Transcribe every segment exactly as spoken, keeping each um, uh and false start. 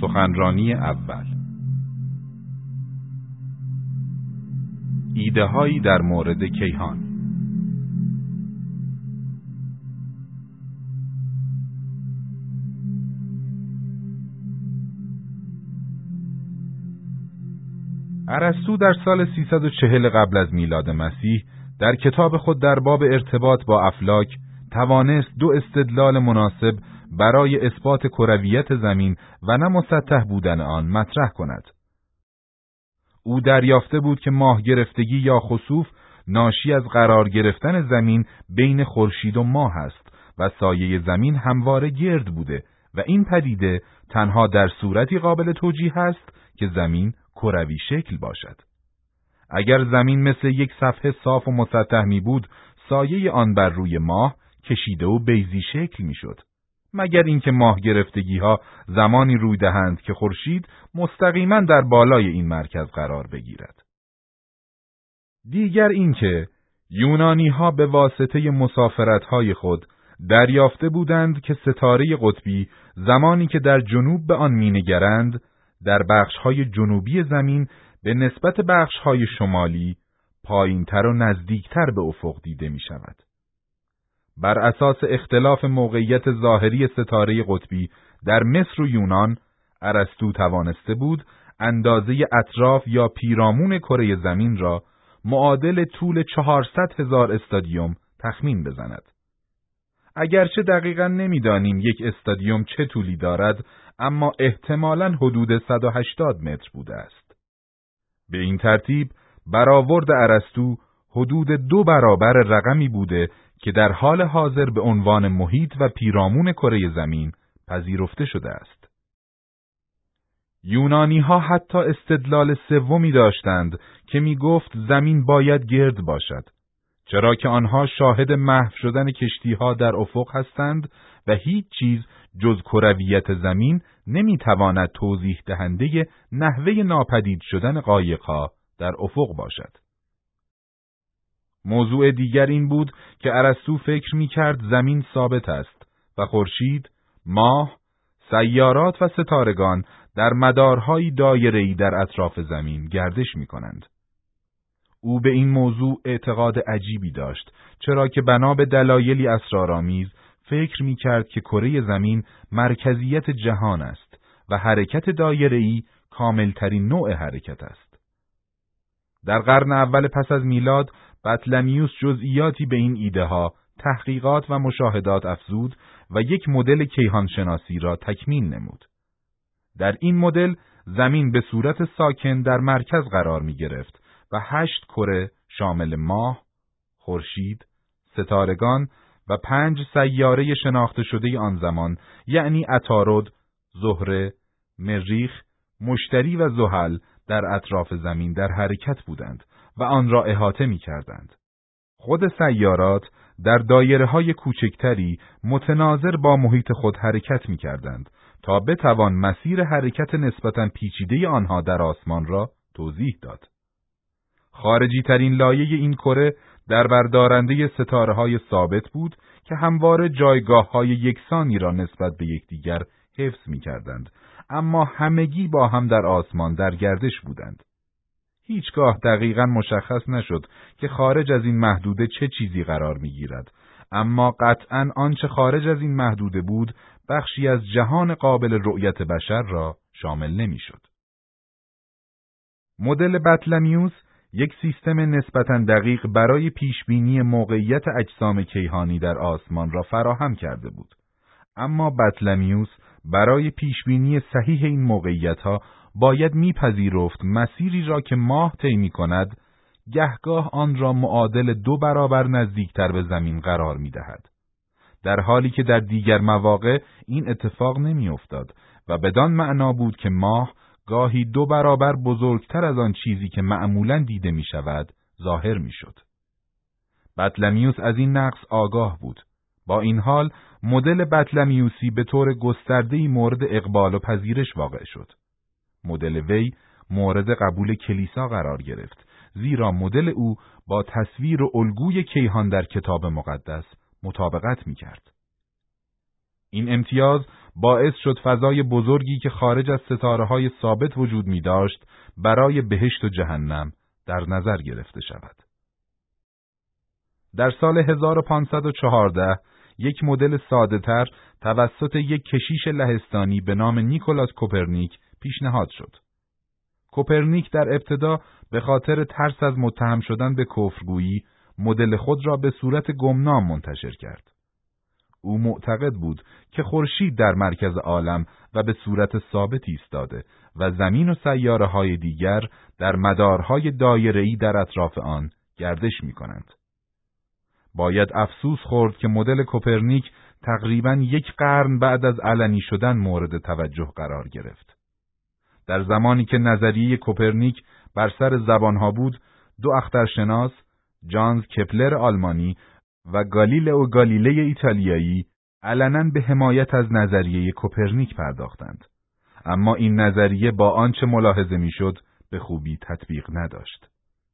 سخنرانی اول. ایده‌هایی در مورد کیهان. ارسطو در سال سیصد و چهل قبل از میلاد مسیح در کتاب خود در باب ارتباط با افلاک توانست دو استدلال مناسب برای اثبات کرویت زمین و نه مسطح بودن آن مطرح کند. او دریافته بود که ماه گرفتگی یا خسوف ناشی از قرار گرفتن زمین بین خورشید و ماه است و سایه زمین همواره گرد بوده و این پدیده تنها در صورتی قابل توجیه است که زمین کروی شکل باشد. اگر زمین مثل یک صفحه صاف و مسطح می بود، سایه آن بر روی ماه کشیده و بیضی شکل می شد. مگر اینکه ماه گرفتگی ها زمانی روی دهند که خورشید مستقیما در بالای این مرکز قرار بگیرد. دیگر اینکه یونانی ها به واسطه مسافرت های خود دریافته بودند که ستاره قطبی زمانی که در جنوب به آن مینگرند در بخش‌های جنوبی زمین به نسبت بخش‌های شمالی پایین‌تر و نزدیکتر به افق دیده می‌شود. بر اساس اختلاف موقعیت ظاهری ستاره قطبی در مصر و یونان، ارسطو توانسته بود اندازه اطراف یا پیرامون کره زمین را معادل طول چهارصد هزار استادیوم تخمین بزند. اگرچه دقیقاً نمی‌دانیم یک استادیوم چه طولی دارد، اما احتمالاً حدود صد و هشتاد متر بوده است. به این ترتیب برآورد ارسطو حدود دو برابر رقمی بوده که در حال حاضر به عنوان محیط و پیرامون کره زمین پذیرفته شده است. یونانی ها حتی استدلال سومی داشتند که می گفت زمین باید گرد باشد، چرا که آنها شاهد محو شدن کشتی ها در افق هستند و هیچ چیز جز کرویت زمین نمیتواند توضیح دهنده نحوه ناپدید شدن قایق‌ها در افق باشد. موضوع دیگر این بود که ارسطو فکر می‌کرد زمین ثابت است و خورشید، ماه، سیارات و ستارگان در مدارهای دایره‌ای در اطراف زمین گردش می‌کنند. او به این موضوع اعتقاد عجیبی داشت، چرا که بنا به دلایلی اسرارآمیز فکر می‌کرد که کره زمین مرکزیت جهان است و حرکت دایره‌ای کاملترین نوع حرکت است. در قرن اول پس از میلاد بطلمیوس جزئیاتی به این ایده‌ها، تحقیقات و مشاهدات افزود و یک مدل کیهانشناسی را تکمیل نمود. در این مدل زمین به صورت ساکن در مرکز قرار می‌گرفت و هشت کره شامل ماه، خورشید، ستارگان و پنج سیاره شناخته شده آن زمان یعنی عطارد، زهره، مریخ، مشتری و زحل در اطراف زمین در حرکت بودند و آن را احاطه می کردند. خود سیارات در دایره‌های کوچکتری متناظر با محیط خود حرکت می کردند تا بتوان مسیر حرکت نسبتاً پیچیده آنها در آسمان را توضیح داد. خارجی ترین لایه این کره در بردارنده ستاره‌های ثابت بود که همواره جایگاه‌های یکسانی را نسبت به یکدیگر حفظ می‌کردند، اما همگی با هم در آسمان در گردش بودند. هیچگاه دقیقاً مشخص نشد که خارج از این محدوده چه چیزی قرار می‌گیرد، اما قطعاً آنچه خارج از این محدوده بود بخشی از جهان قابل رؤیت بشر را شامل نمی‌شد. مدل بطلمیوس یک سیستم نسبتاً دقیق برای پیشبینی موقعیت اجسام کیهانی در آسمان را فراهم کرده بود. اما بطلمیوس برای پیشبینی صحیح این موقعیت‌ها باید میپذیرفت مسیری را که ماه طی می‌کند، گهگاه آن را معادل دو برابر نزدیکتر به زمین قرار می‌دهد، در حالی که در دیگر مواقع این اتفاق نمی‌افتاد و بدان معنا بود که ماه گاهی دو برابر بزرگتر از آن چیزی که معمولاً دیده می شود ظاهر می شد. بطلمیوس از این نقص آگاه بود. با این حال مدل بطلمیوسی به طور گسترده‌ای مورد اقبال و پذیرش واقع شد. مدل وی مورد قبول کلیسا قرار گرفت، زیرا مدل او با تصویر و الگوی کیهان در کتاب مقدس مطابقت می کرد. این امتیاز باعث شد فضای بزرگی که خارج از ستاره‌های ثابت وجود می‌داشت برای بهشت و جهنم در نظر گرفته شود. در سال هزار و پانصد و چهارده یک مدل ساده‌تر توسط یک کشیش لهستانی به نام نیکولاس کوپرنیک پیشنهاد شد. کوپرنیک در ابتدا به خاطر ترس از متهم شدن به کفرگویی مدل خود را به صورت گمنام منتشر کرد. او معتقد بود که خورشید در مرکز عالم و به صورت ثابت ایستاده و زمین و سیاره‌های دیگر در مدارهای دایره‌ای در اطراف آن گردش می‌کنند. باید افسوس خورد که مدل کوپرنیک تقریباً یک قرن بعد از علنی شدن مورد توجه قرار گرفت. در زمانی که نظریه کوپرنیک بر سر زبانها بود، دو اخترشناس، جانز کپلر آلمانی و گالیلئو گالیله ایتالیایی، علناً به حمایت از نظریه کوپرنیک پرداختند. اما این نظریه با آنچه ملاحظه میشد به خوبی تطبیق نداشت.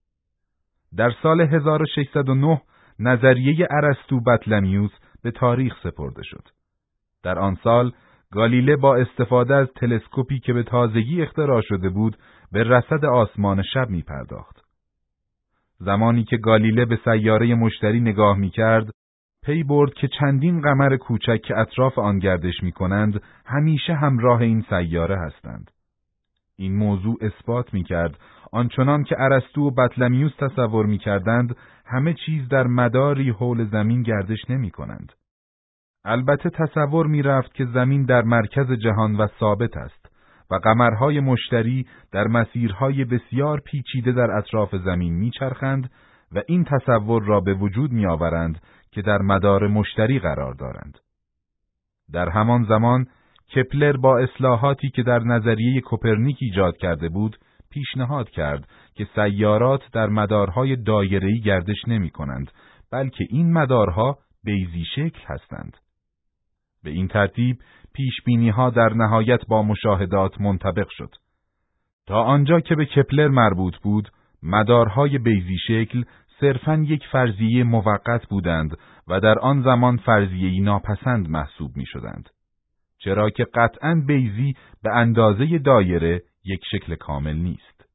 در سال هزار و ششصد و نه نظریه ارسطو بطلمیوس به تاریخ سپرده شد. در آن سال گالیله با استفاده از تلسکوپی که به تازگی اختراع شده بود به رصد آسمان شب می پرداخت. زمانی که گالیله به سیاره مشتری نگاه می کرد، پی برد که چندین قمر کوچک که اطراف آن گردش می کنند همیشه همراه این سیاره هستند. این موضوع اثبات می کرد آنچنان که ارسطو و بطلمیوس تصور می کردند همه چیز در مداری حول زمین گردش نمی کنند. البته تصور می رفت که زمین در مرکز جهان و ثابت است و قمرهای مشتری در مسیرهای بسیار پیچیده در اطراف زمین می چرخند و این تصور را به وجود می آورند که در مدار مشتری قرار دارند. در همان زمان کپلر با اصلاحاتی که در نظریه کوپرنیک ایجاد کرده بود پیشنهاد کرد که سیارات در مدارهای دایره‌ای گردش نمی کنند، بلکه این مدارها بیضی شکل هستند. به این ترتیب پیشبینی‌ها در نهایت با مشاهدات منطبق شد. تا آنجا که به کپلر مربوط بود، مدارهای بیضی شکل صرفاً یک فرضیه موقت بودند و در آن زمان فرضیه‌ای ناپسند محسوب می‌شدند. چرا که قطعاً بیضی به اندازه دایره یک شکل کامل نیست.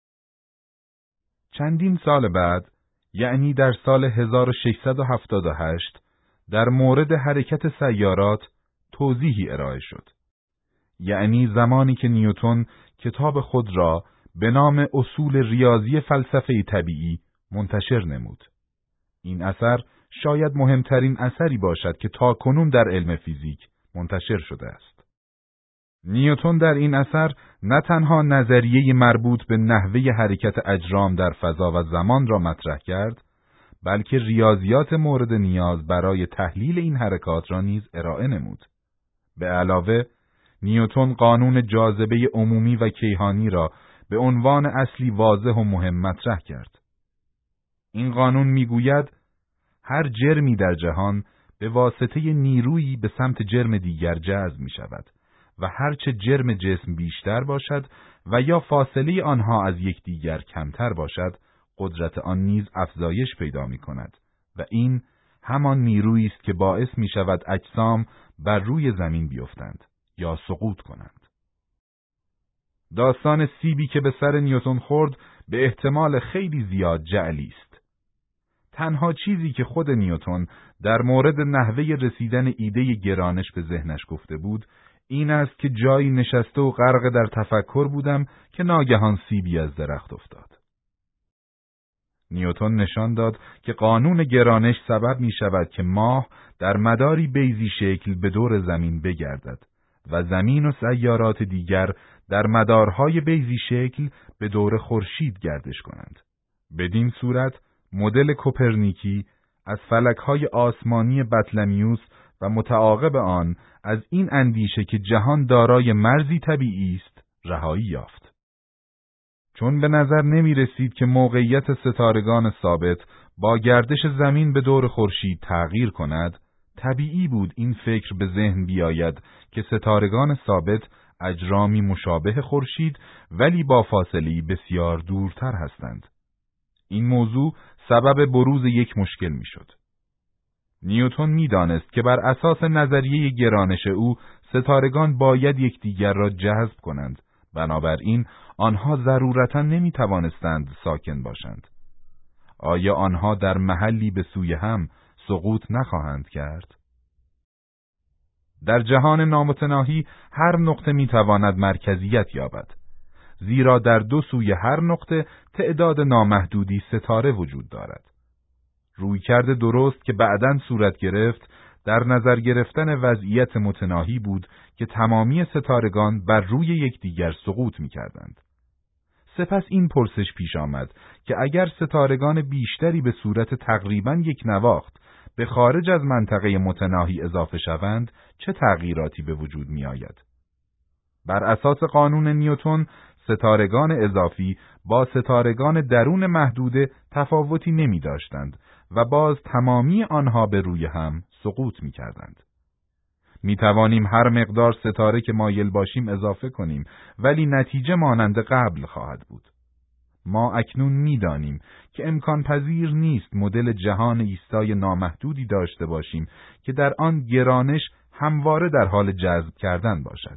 چندین سال بعد، یعنی در سال هزار و ششصد و هفتاد و هشت، در مورد حرکت سیارات توضیحی ارائه شد. یعنی زمانی که نیوتن کتاب خود را به نام اصول ریاضی فلسفه طبیعی منتشر نمود. این اثر شاید مهمترین اثری باشد که تاکنون در علم فیزیک منتشر شده است. نیوتن در این اثر نه تنها نظریه مربوط به نحوه حرکت اجرام در فضا و زمان را مطرح کرد، بلکه ریاضیات مورد نیاز برای تحلیل این حرکات را نیز ارائه نمود. به علاوه، نیوتن قانون جاذبه عمومی و کیهانی را به عنوان اصلی واضح و مهم مطرح کرد. این قانون میگوید هر جرمی در جهان به واسطه نیرویی به سمت جرم دیگر جذب می شود و هرچه جرم جسم بیشتر باشد و یا فاصله آنها از یکدیگر کمتر باشد، قدرت آن نیز افزایش پیدا می کند و این همان نیرویی است که باعث می شود اجسام بر روی زمین بیفتند یا سقوط کنند. داستان سیبی که به سر نیوتن خورد به احتمال خیلی زیاد جعلی است. تنها چیزی که خود نیوتن در مورد نحوه رسیدن ایده گرانش به ذهنش گفته بود این است که جایی نشسته و غرق در تفکر بودم که ناگهان سیبی از درخت افتاد. نیوتن نشان داد که قانون گرانش سبب می شود که ماه در مداری بیضی شکل به دور زمین بگردد و زمین و سیارات دیگر در مدارهای بیضی شکل به دور خورشید گردش کنند. بدین صورت مدل کوپرنیکی از فلکهای آسمانی بطلمیوس و متعاقب آن از این اندیشه که جهان دارای مرزی طبیعی است رهایی یافت. چون به نظر نمی رسید که موقعیت ستارگان ثابت با گردش زمین به دور خورشید تغییر کند، طبیعی بود این فکر به ذهن بیاید که ستارگان ثابت اجرامی مشابه خورشید ولی با فاصله‌ای بسیار دورتر هستند. این موضوع سبب بروز یک مشکل می شد. نیوتن می‌دانست که بر اساس نظریه گرانش او ستارگان باید یکدیگر را جذب کنند، بنابراین آنها ضرورتاً نمی‌توانستند ساکن باشند. آیا آنها در محلی به سوی هم سقوط نخواهند کرد؟ در جهان نامتناهی هر نقطه می‌تواند مرکزیت یابد، زیرا در دو سوی هر نقطه تعداد نامحدودی ستاره وجود دارد. رویکرد درست که بعداً صورت گرفت در نظر گرفتن وضعیت متناهی بود که تمامی ستارگان بر روی یکدیگر سقوط می‌کردند. سپس این پرسش پیش آمد که اگر ستارگان بیشتری به صورت تقریباً یک نواخت به خارج از منطقه متناهی اضافه شوند، چه تغییراتی به وجود می آید؟ بر اساس قانون نیوتن، ستارگان اضافی با ستارگان درون محدوده تفاوتی نمی داشتند و باز تمامی آنها به روی هم سقوط می کردند. می توانیم هر مقدار ستاره که مایل باشیم اضافه کنیم، ولی نتیجه مانند قبل خواهد بود. ما اکنون می دانیم که امکان پذیر نیست مدل جهان ایستای نامحدودی داشته باشیم که در آن گرانش همواره در حال جذب کردن باشد.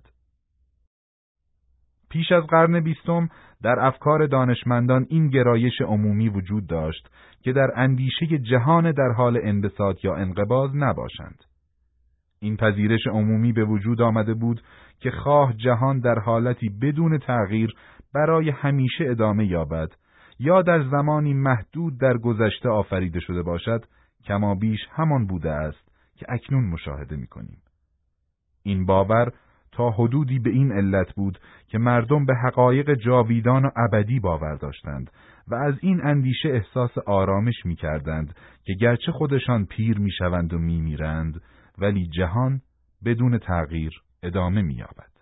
پیش از قرن بیستم در افکار دانشمندان این گرایش عمومی وجود داشت که در اندیشه جهان در حال انبساط یا انقباض نباشند. این پذیرش عمومی به وجود آمده بود که خواه جهان در حالتی بدون تغییر برای همیشه ادامه یابد یا در زمانی محدود در گذشته آفریده شده باشد، کما بیش همان بوده است که اکنون مشاهده می‌کنیم. این باور تا حدودی به این علت بود که مردم به حقایق جاویدان و ابدی باور داشتند و از این اندیشه احساس آرامش می‌کردند که گرچه خودشان پیر می‌شوند و می‌میرند، ولی جهان بدون تغییر ادامه می‌یابد.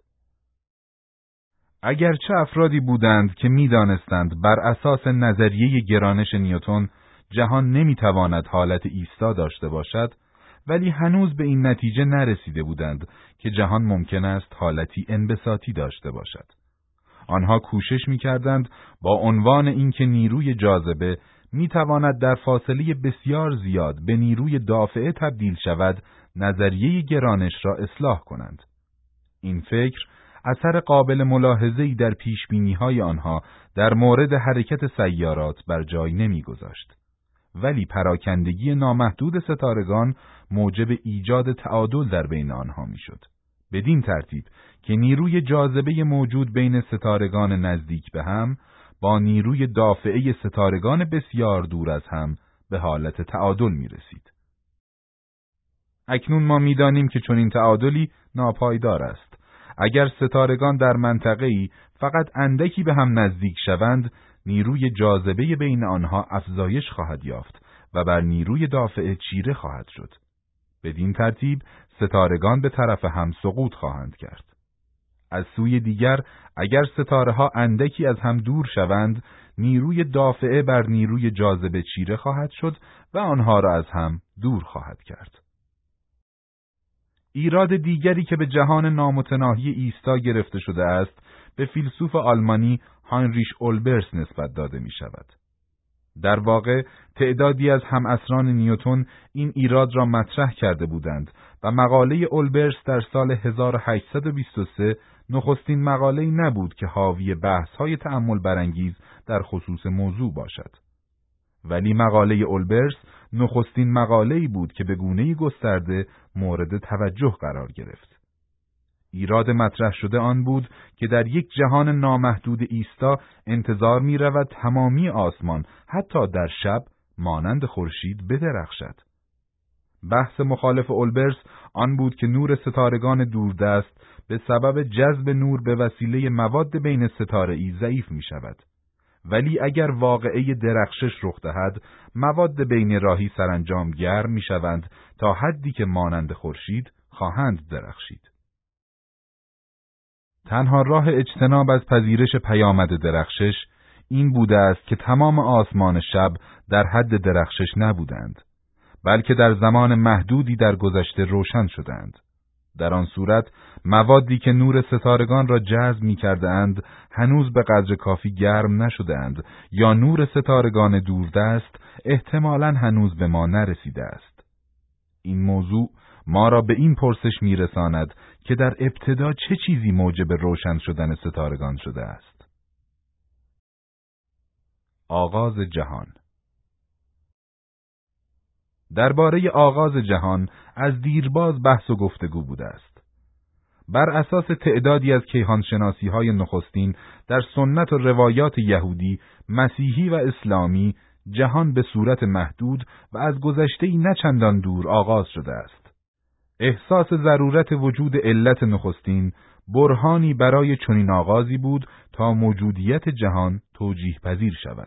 اگرچه افرادی بودند که می‌دانستند بر اساس نظریه گرانش نیوتن جهان نمی‌تواند حالت ایستا داشته باشد، ولی هنوز به این نتیجه نرسیده بودند که جهان ممکن است حالتی انبساطی داشته باشد. آنها کوشش می‌کردند با عنوان اینکه نیروی جاذبه می‌تواند در فاصله بسیار زیاد به نیروی دافعه تبدیل شود، نظریه گرانش را اصلاح کنند. این فکر اثر قابل ملاحظه‌ای در پیشبینی‌های آنها در مورد حرکت سیارات بر جای نمی‌گذاشت. ولی پراکندگی نامحدود ستارگان موجب ایجاد تعادل در بین آنها می‌شد. بدین ترتیب که نیروی جاذبه موجود بین ستارگان نزدیک به هم با نیروی دافعه ستارگان بسیار دور از هم به حالت تعادل می‌رسید. اکنون ما می‌دانیم که چنین تعادلی ناپایدار است. اگر ستارگان در منطقه‌ای فقط اندکی به هم نزدیک شوند، نیروی جاذبه بین آنها افزایش خواهد یافت و بر نیروی دافعه چیره خواهد شد. بدین ترتیب ستارگان به طرف هم سقوط خواهند کرد. از سوی دیگر اگر ستاره‌ها اندکی از هم دور شوند، نیروی دافعه بر نیروی جاذبه چیره خواهد شد و آنها را از هم دور خواهد کرد. ایراد دیگری که به جهان نامتناهی ایستا گرفته شده است، به فیلسوف آلمانی هاینریش اولبرس نسبت داده می شود. در واقع تعدادی از همعصران نیوتن این ایراد را مطرح کرده بودند و مقاله اولبرس در سال هزار و هشتصد و بیست و سه نخستین مقاله‌ای نبود که حاوی بحث‌های تأمل برانگیز در خصوص موضوع باشد. ولی مقاله اولبرس نخستین مقاله‌ای بود که به گونه‌ای گسترده مورد توجه قرار گرفت. ایراد مطرح شده آن بود که در یک جهان نامحدود ایستا انتظار می رود تمامی آسمان حتی در شب مانند خورشید بدرخشد. بحث مخالف اولبرس آن بود که نور ستارگان دوردست به سبب جذب نور به وسیله مواد بین ستاره‌ای ضعیف می شود. ولی اگر واقعه درخشش رخ دهد، مواد بین راهی سرانجام گرم می شوند تا حدی که مانند خورشید خواهند درخشید. تنها راه اجتناب از پذیرش پیامد درخشش این بوده است که تمام آسمان شب در حد درخشش نبودند، بلکه در زمان محدودی در گذشته روشن شدند. در آن صورت موادی که نور ستارگان را جذب می‌کردند هنوز به قدر کافی گرم نشدند یا نور ستارگان دوردست احتمالاً هنوز به ما نرسیده است. این موضوع ما را به این پرسش میرساند که در ابتدا چه چیزی موجب روشن شدن ستارگان شده است؟ آغاز جهان. درباره آغاز جهان از دیرباز بحث و گفتگو بوده است. بر اساس تعدادی از کیهانشناسی‌های نخستین در سنت و روایات یهودی، مسیحی و اسلامی، جهان به صورت محدود و از گذشته‌ای نه چندان دور آغاز شده است. احساس ضرورت وجود علت نخستین برهانی برای چنین آغازی بود تا موجودیت جهان توجیه پذیر شود.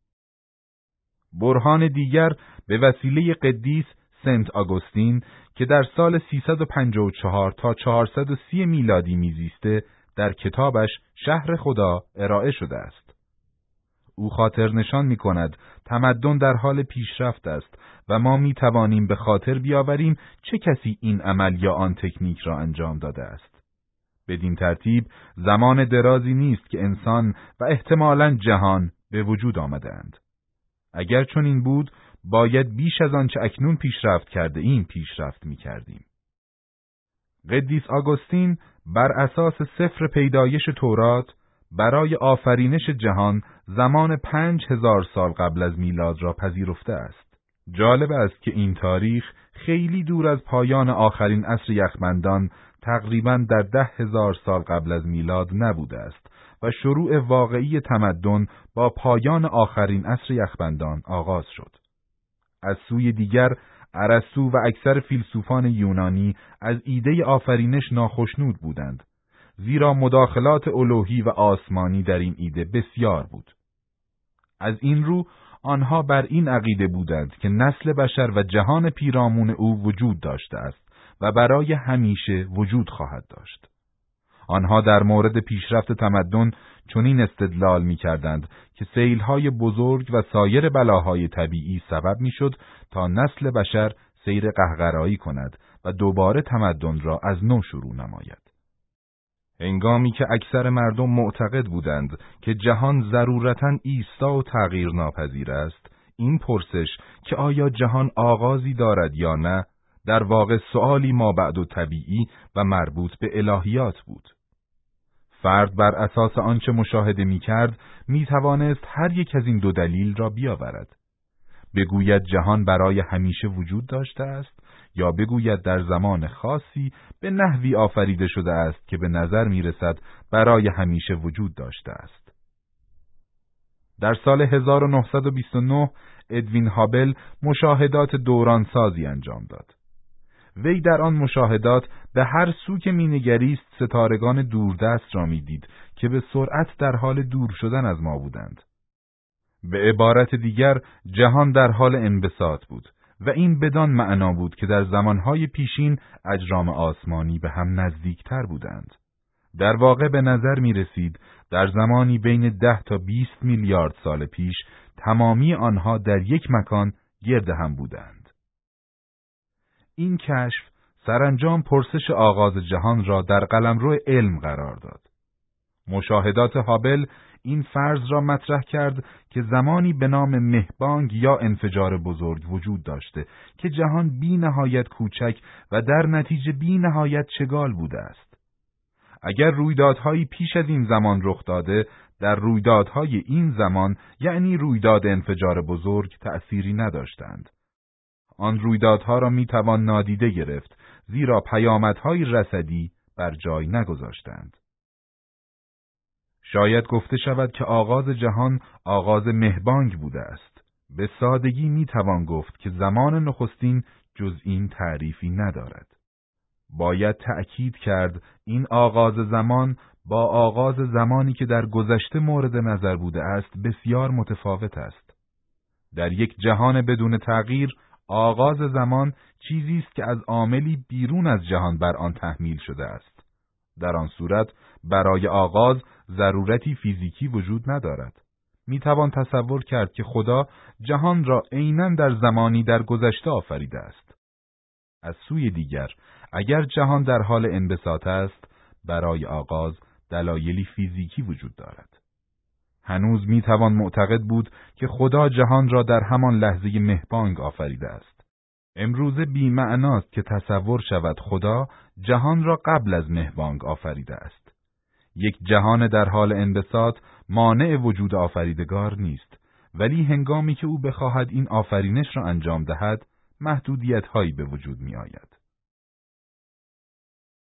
برهان دیگر به وسیله قدیس سنت آگوستین که در سال سیصد و پنجاه و چهار تا چهارصد و سی میلادی میزیسته در کتابش شهر خدا ارائه شده است. او خاطر نشان می کند تمدن در حال پیشرفت است و ما می توانیم به خاطر بیاوریم چه کسی این عمل یا آن تکنیک را انجام داده است. بدین ترتیب زمان درازی نیست که انسان و احتمالاً جهان به وجود آمدند. اگر چنین بود باید بیش از آنچه اکنون پیشرفت کرده ایم پیشرفت می کردیم. قدیس آگوستین بر اساس سفر پیدایش تورات برای آفرینش جهان زمان پنج هزار سال قبل از میلاد را پذیرفته است. جالب است که این تاریخ خیلی دور از پایان آخرین عصر یخبندان تقریباً در ده هزار سال قبل از میلاد نبوده است و شروع واقعی تمدن با پایان آخرین عصر یخبندان آغاز شد. از سوی دیگر ارسطو و اکثر فیلسوفان یونانی از ایده آفرینش ناخشنود بودند، زیرا مداخلات الوهی و آسمانی در این ایده بسیار بود. از این رو آنها بر این عقیده بودند که نسل بشر و جهان پیرامون او وجود داشته است و برای همیشه وجود خواهد داشت. آنها در مورد پیشرفت تمدن چنین استدلال می‌کردند که سیل‌های بزرگ و سایر بلاهای طبیعی سبب می‌شد تا نسل بشر سیر قهقرایی کند و دوباره تمدن را از نو شروع نماید. هنگامی که اکثر مردم معتقد بودند که جهان ضرورتاً ایستا و تغییر ناپذیر است، این پرسش که آیا جهان آغازی دارد یا نه، در واقع سؤالی مابعد و طبیعی و مربوط به الهیات بود. فرد بر اساس آنچه مشاهده می‌کرد می‌توانست هر یک از این دو دلیل را بیاورد. بگوید جهان برای همیشه وجود داشته است یا بگوید در زمان خاصی به نحوی آفریده شده است که به نظر می‌رسد برای همیشه وجود داشته است. در سال هزار و نهصد و بیست و نه ادوین هابل مشاهدات دورانسازی انجام داد. وی در آن مشاهدات به هر سو که مینگریست ستارگان دوردست را میدید که به سرعت در حال دور شدن از ما بودند. به عبارت دیگر جهان در حال انبساط بود و این بدان معنا بود که در زمانهای پیشین اجرام آسمانی به هم نزدیکتر بودند. در واقع به نظر می رسید در زمانی بین ده تا بیست میلیارد سال پیش تمامی آنها در یک مکان گرد هم بودند. این کشف سرانجام پرسش آغاز جهان را در قلمرو علم قرار داد. مشاهدات هابل این فرض را مطرح کرد که زمانی به نام مهبانگ یا انفجار بزرگ وجود داشته که جهان بی نهایت کوچک و در نتیجه بی نهایت چگال بوده است. اگر رویدادهایی پیش از این زمان رخ داده، در رویدادهای این زمان یعنی رویداد انفجار بزرگ تأثیری نداشتند. آن رویدادها را می توان نادیده گرفت، زیرا پیامدهای رصدی بر جای نگذاشتند. شاید گفته شود که آغاز جهان آغاز مهبانگ بوده است. به سادگی می توان گفت که زمان نخستین جز این تعریفی ندارد. باید تأکید کرد این آغاز زمان با آغاز زمانی که در گذشته مورد نظر بوده است بسیار متفاوت است. در یک جهان بدون تغییر آغاز زمان چیزی است که از عاملی بیرون از جهان بر آن تحمیل شده است. در آن صورت برای آغاز ضرورتی فیزیکی وجود ندارد. می توان تصور کرد که خدا جهان را عیناً در زمانی در گذشته آفریده است. از سوی دیگر اگر جهان در حال انبساط است، برای آغاز دلایلی فیزیکی وجود دارد. هنوز می توان معتقد بود که خدا جهان را در همان لحظه مهبانگ آفریده است. امروزه بی‌معناست که تصور شود خدا جهان را قبل از مهبانگ آفریده است. یک جهان در حال انبساط مانع وجود آفریدگار نیست، ولی هنگامی که او بخواهد این آفرینش را انجام دهد، محدودیت‌هایی به وجود می‌آید.